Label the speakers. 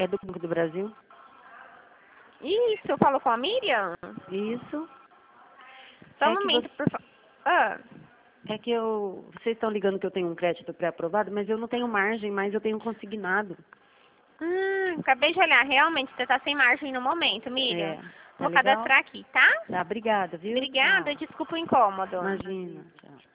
Speaker 1: É do Banco do Brasil?
Speaker 2: Isso, eu falo com a Miriam?
Speaker 1: Isso.
Speaker 2: Só um
Speaker 1: É que
Speaker 2: momento, por favor. Ah,
Speaker 1: É que vocês estão ligando que eu tenho um crédito pré-aprovado, mas eu não tenho margem, mas eu tenho consignado.
Speaker 2: acabei de olhar. Realmente, você tá sem margem no momento, Miriam.
Speaker 1: É, tá
Speaker 2: Vou
Speaker 1: legal?
Speaker 2: cadastrar aqui, tá?
Speaker 1: Tá, obrigada, viu?
Speaker 2: Obrigada,
Speaker 1: Tchau.
Speaker 2: desculpa o incômodo.
Speaker 1: Imagina, tchau.